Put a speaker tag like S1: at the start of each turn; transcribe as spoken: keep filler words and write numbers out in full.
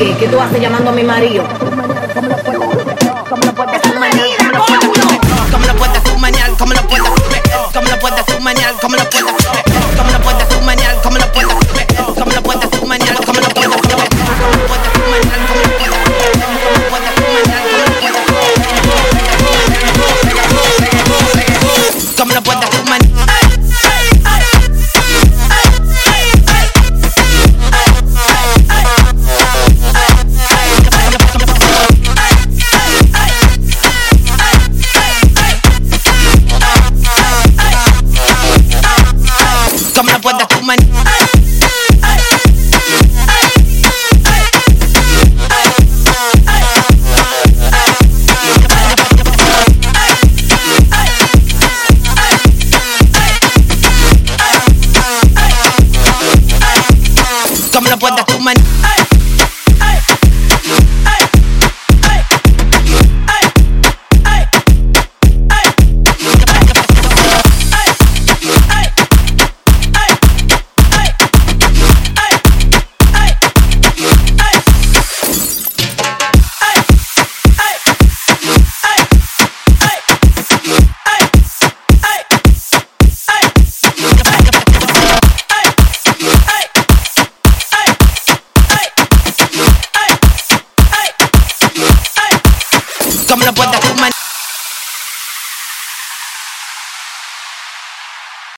S1: qué? ¿Qué tú haces llamando a mi marido?
S2: ¿Cómo lo puedes manejar? ¿Cómo lo puedes manejar? ¿Cómo lo puedes ¿Cómo lo puedes manejar? ¿Cómo lo puedes ¿Cómo lo puedes manejar? ¿Cómo lo puedes ¿Cómo lo puedes manejar? ¿Cómo lo puedes ¿Cómo lo puedes ¿Cómo lo puedes